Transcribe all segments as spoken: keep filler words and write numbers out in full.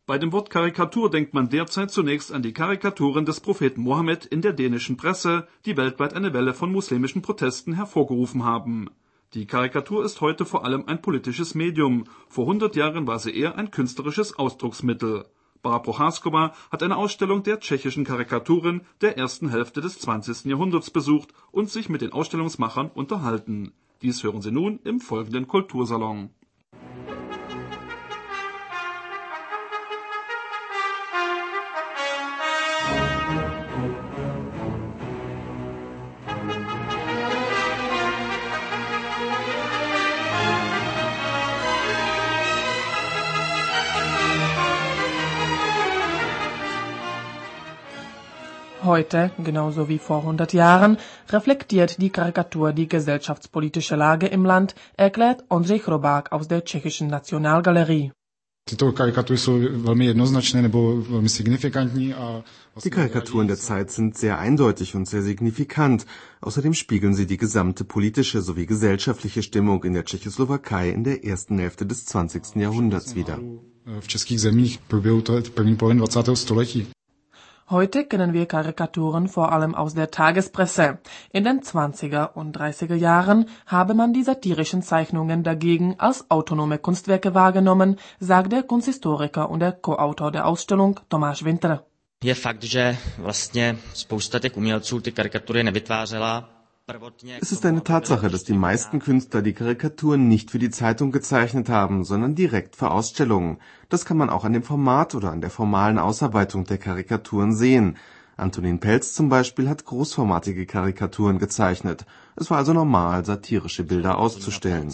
Bei dem Wort Karikatur denkt man derzeit zunächst an die Karikaturen des Propheten Mohammed in der dänischen Presse, die weltweit eine Welle von muslimischen Protesten hervorgerufen haben. Die Karikatur ist heute vor allem ein politisches Medium, vor hundert Jahren war sie eher ein künstlerisches Ausdrucksmittel. Barbara Procházková hat eine Ausstellung der tschechischen Karikaturen der ersten Hälfte des zwanzigsten Jahrhunderts besucht und sich mit den Ausstellungsmachern unterhalten. Dies hören Sie nun im folgenden Kultursalon. Heute, genauso wie vor hundert Jahren, reflektiert die Karikatur die gesellschaftspolitische Lage im Land, erklärt Ondřej Chrobák aus der Tschechischen Nationalgalerie. Die Karikaturen der Zeit sind sehr eindeutig und sehr signifikant. Außerdem spiegeln sie die gesamte politische sowie gesellschaftliche Stimmung in der Tschechoslowakei in der ersten Hälfte des zwanzigsten Jahrhunderts wider. Heute kennen wir Karikaturen vor allem aus der Tagespresse. In den zwanziger und dreißiger Jahren habe man die satirischen Zeichnungen dagegen als autonome Kunstwerke wahrgenommen, sagt der Kunsthistoriker und der Co-Autor der Ausstellung Tomáš Winter. Je fakt, že vlastně spousta těch umělců ty karikatury nevytvářela. Es ist eine Tatsache, dass die meisten Künstler die Karikaturen nicht für die Zeitung gezeichnet haben, sondern direkt für Ausstellungen. Das kann man auch an dem Format oder an der formalen Ausarbeitung der Karikaturen sehen. Antonín Pelc zum Beispiel hat großformatige Karikaturen gezeichnet. Es war also normal, satirische Bilder auszustellen.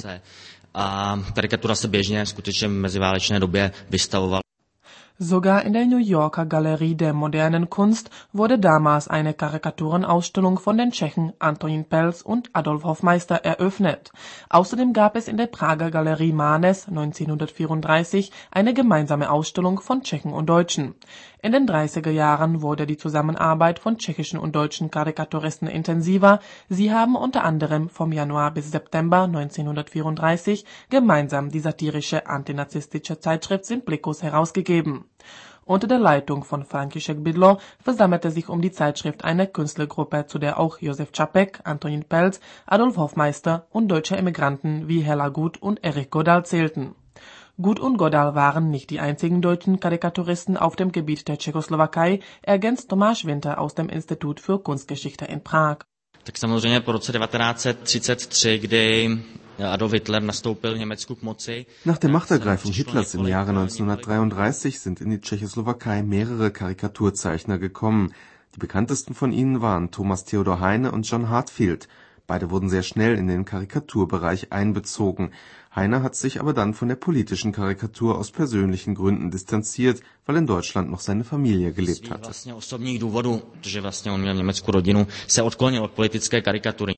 A karikatura se běžně skutečně v meziválečné době vystavovala. Sogar in der New Yorker Galerie der modernen Kunst wurde damals eine Karikaturenausstellung von den Tschechen Antonín Pelc und Adolf Hofmeister eröffnet. Außerdem gab es in der Prager Galerie Mánes neunzehnhundertvierunddreißig eine gemeinsame Ausstellung von Tschechen und Deutschen. In den dreißiger Jahren wurde die Zusammenarbeit von tschechischen und deutschen Karikaturisten intensiver. Sie haben unter anderem vom Januar bis September neunzehnhundertvierunddreißig gemeinsam die satirische antinazistische Zeitschrift Simplikus herausgegeben. Unter der Leitung von František Bydlo versammelte sich um die Zeitschrift eine Künstlergruppe, zu der auch Josef Čapek, Antonín Pelc, Adolf Hofmeister und deutsche Emigranten wie Hella Gut und Erich Godal zählten. Gut und Godal waren nicht die einzigen deutschen Karikaturisten auf dem Gebiet der Tschechoslowakei, ergänzt Tomáš Winter aus dem Institut für Kunstgeschichte in Prag. Tak samozřejmě po roce devatenáct set třicet tři, kdy Adolf Hitler nastoupil v Německu k moci. Nach der Machtergreifung Hitlers im Jahre neunzehnhundertdreiunddreißig sind in die Tschechoslowakei mehrere Karikaturzeichner gekommen. Die bekanntesten von ihnen waren Thomas Theodor Heine und John Heartfield. Beide wurden sehr schnell in den Karikaturbereich einbezogen. Heine hat sich aber dann von der politischen Karikatur aus persönlichen Gründen distanziert, weil in Deutschland noch seine Familie gelebt hatte. Vlastně osobních důvodů, protože vlastně on měl německou rodinu, se odklonil od politické karikatury.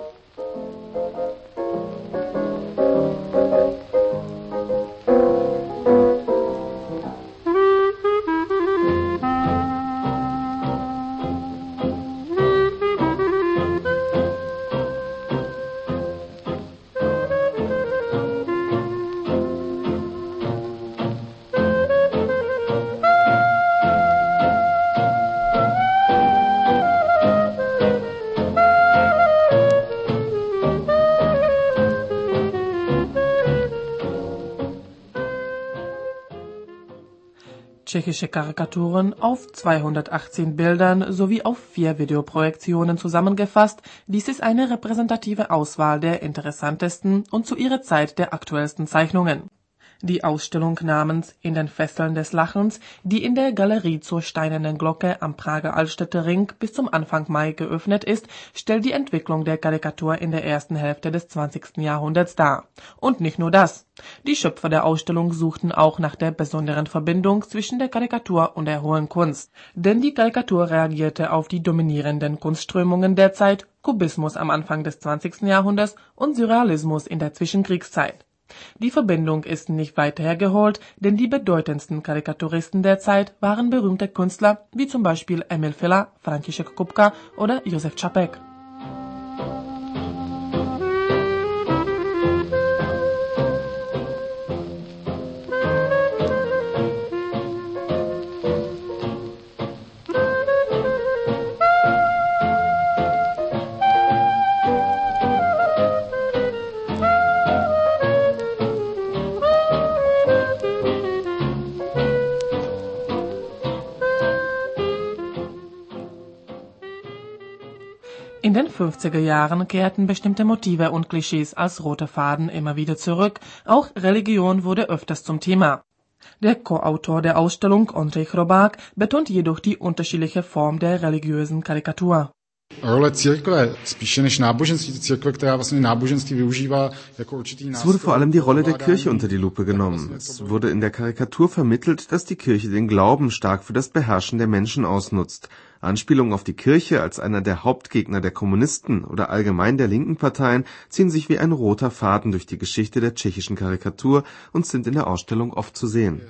Tschechische Karikaturen auf zweihundertachtzehn Bildern sowie auf vier Videoprojektionen zusammengefasst. Dies ist eine repräsentative Auswahl der interessantesten und zu ihrer Zeit der aktuellsten Zeichnungen. Die Ausstellung namens In den Fesseln des Lachens, die in der Galerie zur Steinernen Glocke am Prager Altstädter Ring bis zum Anfang Mai geöffnet ist, stellt die Entwicklung der Karikatur in der ersten Hälfte des zwanzigsten Jahrhunderts dar. Und nicht nur das. Die Schöpfer der Ausstellung suchten auch nach der besonderen Verbindung zwischen der Karikatur und der hohen Kunst. Denn die Karikatur reagierte auf die dominierenden Kunstströmungen der Zeit, Kubismus am Anfang des zwanzigsten Jahrhunderts und Surrealismus in der Zwischenkriegszeit. Die Verbindung ist nicht weiter hergeholt, denn die bedeutendsten Karikaturisten der Zeit waren berühmte Künstler wie zum Beispiel Emil Fila, František Kupka oder Josef Čapek. In den fünfziger Jahren kehrten bestimmte Motive und Klischees als roter Faden immer wieder zurück, auch Religion wurde öfters zum Thema. Der Co-Autor der Ausstellung, Ondřej Chrobák, betont jedoch die unterschiedliche Form der religiösen Karikatur. Role církve, spíše než náboženství, církve, která vlastně náboženství využívá jako určitý Es wurde vor allem die Rolle der Kirche unter die Lupe genommen. Es wurde in der Karikatur vermittelt, dass die Kirche den Glauben stark für das Beherrschen der Menschen ausnutzt. Anspielungen auf die Kirche als einer der Hauptgegner der Kommunisten oder allgemein der linken Parteien ziehen sich wie ein roter Faden durch die Geschichte der tschechischen Karikatur und sind in der Ausstellung oft zu sehen.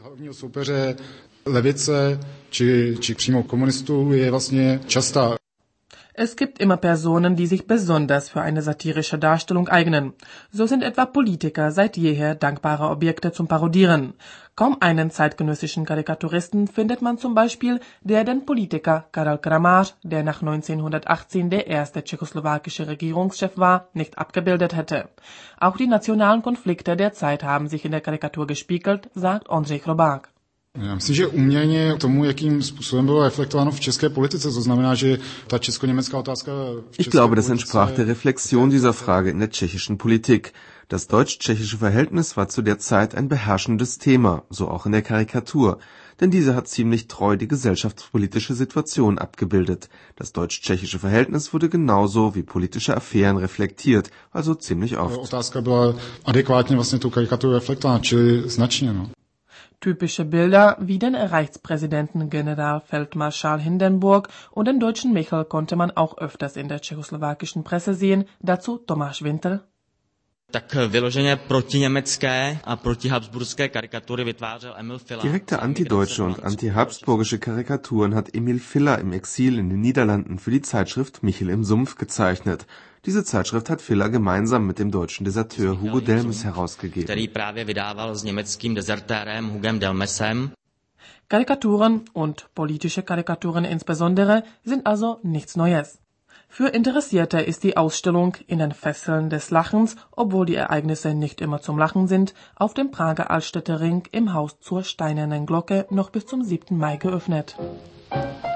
Levice či, či přímo komunistů je vlastně častá. Es gibt immer Personen, die sich besonders für eine satirische Darstellung eignen. So sind etwa Politiker seit jeher dankbare Objekte zum Parodieren. Kaum einen zeitgenössischen Karikaturisten findet man zum Beispiel, der den Politiker Karel Kramář, der nach neunzehnhundertachtzehn der erste tschechoslowakische Regierungschef war, nicht abgebildet hätte. Auch die nationalen Konflikte der Zeit haben sich in der Karikatur gespiegelt, sagt Ondřej Chrobák. Já myslím, že uměně tomu, jakým způsobem bylo reflektováno v české politice, to znamená, že ta česko-německá otázka v Ich glaube, das entsprach der Reflexion dieser Frage in der tschechischen Politik. Das deutsch-tschechische Verhältnis war zu der Zeit ein beherrschendes Thema, so auch in der Karikatur, denn diese hat ziemlich treu die gesellschaftspolitische Situation abgebildet. Das deutsch-tschechische Verhältnis wurde genauso wie politische Affären reflektiert, also ziemlich oft. Otázka byla adekvátně vlastně tu karikaturu reflektována, čili značně, no. Typische Bilder wie den Reichspräsidenten Generalfeldmarschall Hindenburg und den deutschen Michel konnte man auch öfters in der tschechoslowakischen Presse sehen, dazu Tomáš Winter. Tak vyloženě protiněmecké a protihabsburské karikatury vytvářel Emil Fila. Direkte antideutsche und antihabsburgische Karikaturen hat Emil Filler im Exil in den Niederlanden für die Zeitschrift Michel im Sumpf gezeichnet. Diese Zeitschrift hat Filler gemeinsam mit dem deutschen Deserteur Hugo Delmes herausgegeben. Který právě vydával s německým dezertérem Hugem Delmesem. Karikaturen und politische Karikaturen insbesondere sind also nichts Neues. Für Interessierte ist die Ausstellung In den Fesseln des Lachens, obwohl die Ereignisse nicht immer zum Lachen sind, auf dem Prager Altstädter Ring im Haus zur Steinernen Glocke noch bis zum siebten Mai geöffnet.